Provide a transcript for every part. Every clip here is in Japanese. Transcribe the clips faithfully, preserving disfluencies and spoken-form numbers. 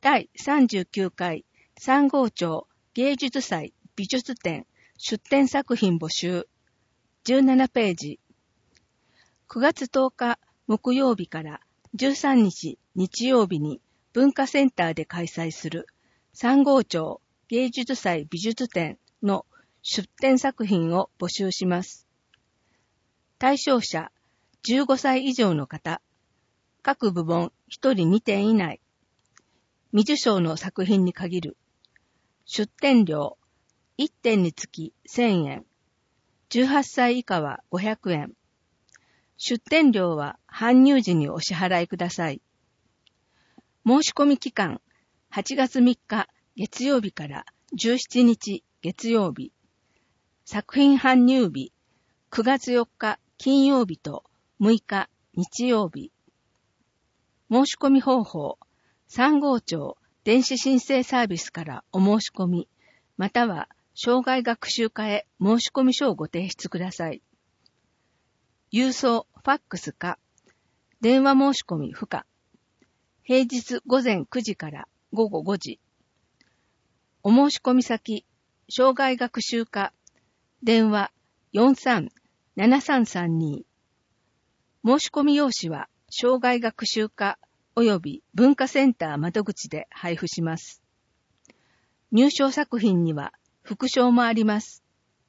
だいさんじゅうきゅうかい三郷町芸術祭美術展出展作品募集じゅうななページ。くがつとおか木曜日からじゅうさんにち日曜日に文化センターで開催する三郷町芸術祭美術展の出展作品を募集します。対象者じゅうごさい以上の方、各部門ひとりにてん以内、未受賞の作品に限る。出展料いってんにつきせんえん、じゅうはっさい以下はごひゃくえん。出展料は搬入時にお支払いください。申し込み期間はちがつみっか月曜日からじゅうしちにち月曜日。作品搬入日くがつよっか金曜日とむいか日曜日。申し込み方法、三郷町電子申請サービスからお申し込み、または障害学習課へ申し込み書をご提出ください。郵送、ファックスか、電話申し込み不可。平日午前くじから午後ごじ。お申し込み先、障害学習課、電話 よんさんななさんさんに。申し込み用紙は、障害学習課及び文化センター窓口で配布します。入賞作品には副賞もあります。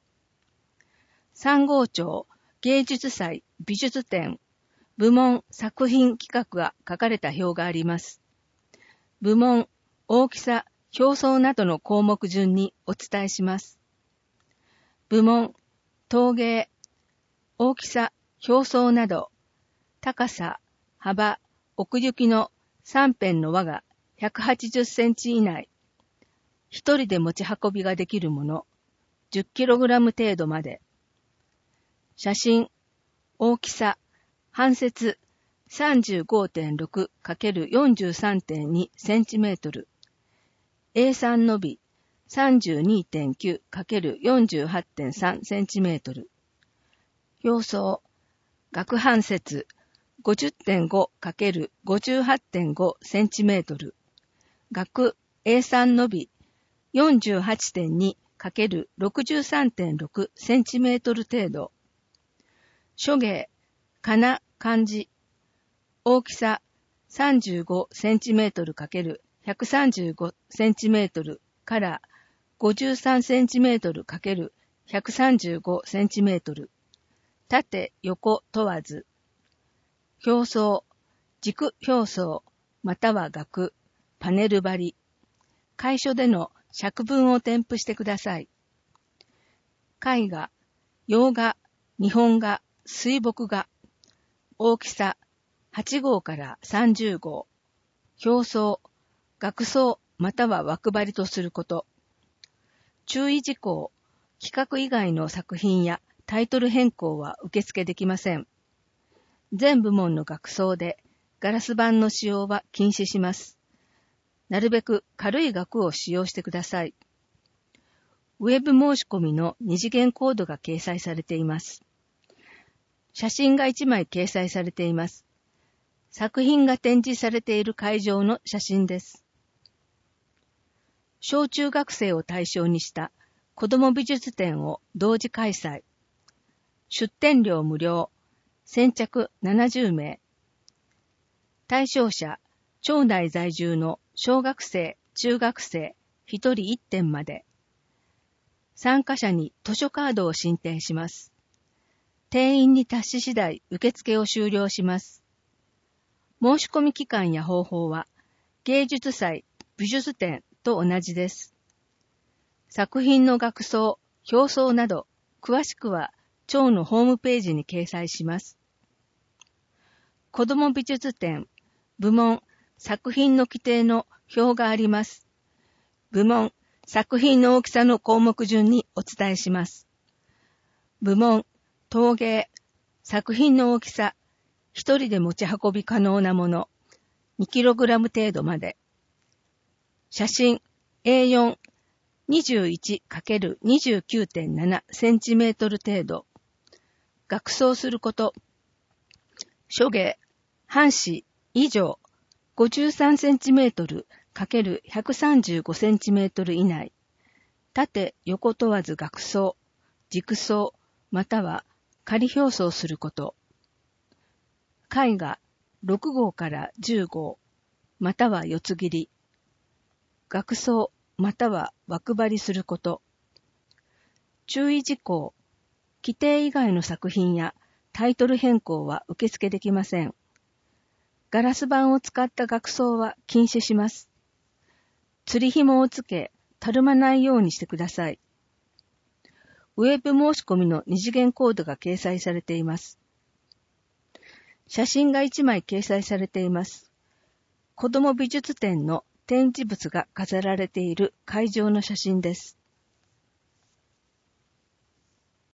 三郷町芸術祭美術展部門作品企画が書かれた表があります。部門、大きさ、表層などの項目順にお伝えします。部門、陶芸、大きさ、表層など、高さ、幅、奥行きのさん辺の輪がひゃくはちじゅっセンチ以内、一人で持ち運びができるもの、じゅっキログラム程度まで。写真、大きさ、半節 さんじゅうごてんろくかけるよんじゅうさんてんに センチメートル。エーさん のび さんじゅうにてんきゅうかけるよんじゅうはちてんさん センチメートル。表層、額半節 ごじゅってんごかけるごじゅうはちてんご センチメートル。額 エーさん のび よんじゅうはちてんにかけるろくじゅうさんてんろく センチメートル程度。書芸、かな、漢字。大きささんじゅうごセンチメートルかけるひゃくさんじゅうごセンチメートルからごじゅうさんセンチメートルかけるひゃくさんじゅうごセンチメートル。縦、横問わず。表層、軸表層、または額、パネル張り。楷書での尺文を添付してください。絵画、洋画、日本画、水墨画。大きさ、はちごうからさんじゅうごう。表層、額装または枠張りとすること。注意事項、企画以外の作品やタイトル変更は受付できません。全部門の額装でガラス板の使用は禁止します。なるべく軽い額を使用してください。ウェブ申し込みの二次元コードが掲載されています。写真がいちまい掲載されています。作品が展示されている会場の写真です。小中学生を対象にした子ども美術展を同時開催。出展料無料。先着ななじゅうめい。対象者、町内在住の小学生、中学生、ひとりいってんまで。参加者に図書カードを申請します。定員に達し次第受付を終了します。申し込み期間や方法は、芸術祭、美術展と同じです。作品の額装、表装など、詳しくは、町のホームページに掲載します。子ども美術展、部門、作品の規定の表があります。部門、作品の大きさの項目順にお伝えします。部門、陶芸、作品の大きさ、一人で持ち運び可能なもの、にキログラム程度まで。写真、エーよん、にじゅういちかけるにじゅうきゅうてんなな センチメートル程度。額装すること。書芸、半紙以上、ごじゅうさんセンチメートル ×ひゃくさんじゅうごセンチメートル以内、縦横問わず額装、軸装、または仮表装すること。絵画ろくごうからじゅうごう、または四つ切り。額装、または枠張りすること。注意事項。規定以外の作品やタイトル変更は受付できません。ガラス板を使った額装は禁止します。釣り紐をつけ、たるまないようにしてください。ウェブ申し込みの二次元コードが掲載されています。写真がいちまい掲載されています。子ども美術展の展示物が飾られている会場の写真です。